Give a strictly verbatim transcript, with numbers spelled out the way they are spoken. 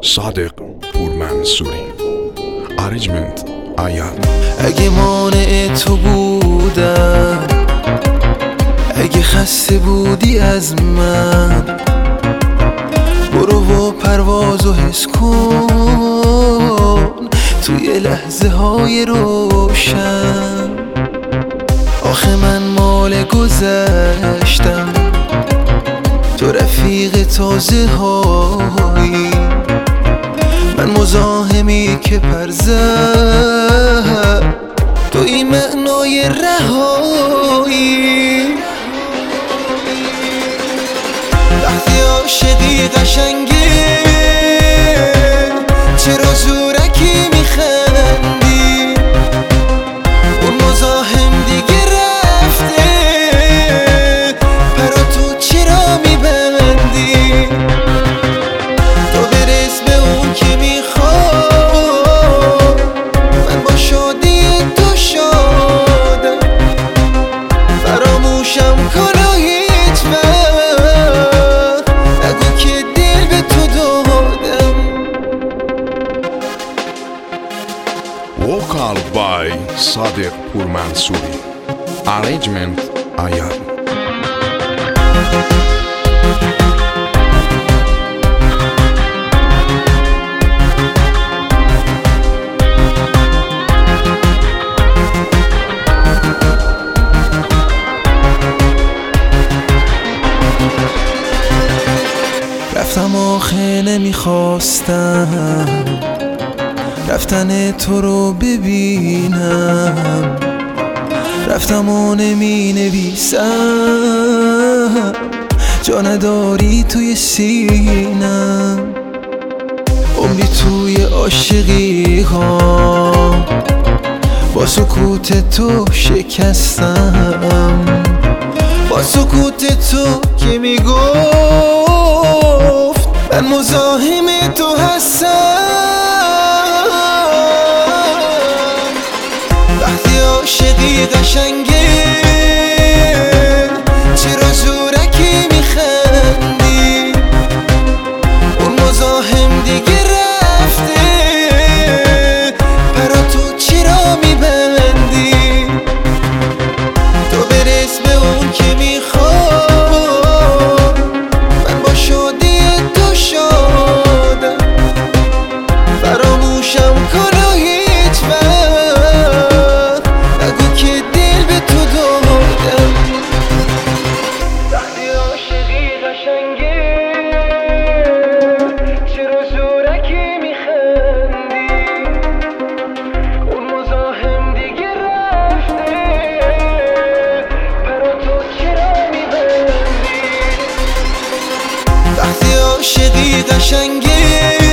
صادق پورمنصوری. Arrangement ایاد. اگه مانع تو بودم، اگه خسته بودی از من، برو و پرواز و حس کن توی لحظه های روشن. آخه من مال گذشتم، تو رفیق تازه هایی، من مزاحمی که پر زد، تو این معنای رهایی. وقتی عاشقی قشنگه، چرا زورکی میخندی؟ اون مزاحم دیگه رفته، پرا تو چرا میبندی؟ تو برس به اون که میخواد، من با شادی تو شادم، فراموشم کن و هیچ وقت نگو که دل به تو دادم. Vocal by صادق پورمنصوری. Arrangement ایاد. رفتم آخه نمیخواستم رفتن تو رو ببینم، رفتم و نمی نویسم جا نداری توی سینم. عمری توی عاشقی ها با سکوت تو شکستم، با سکوت تو که میگفت من مزاحم تو هستم. وقتی عاشقی قشنگه، چرا زورکی میخندی؟ اون مزاحم دیگه رفته، پرا تو چرا میبندی؟ تو برس به اون که میخواد، من با شادی تو شادم، فراموشم کن و هیچ وقت نگو که دل به تو دادم. وقتی عاشقی قشنگه، چرا زورکی میخندی؟ اون مزاحم دیگه رفته، پرا تو چرا میبندی؟ وقتی عاشقی قشنگه،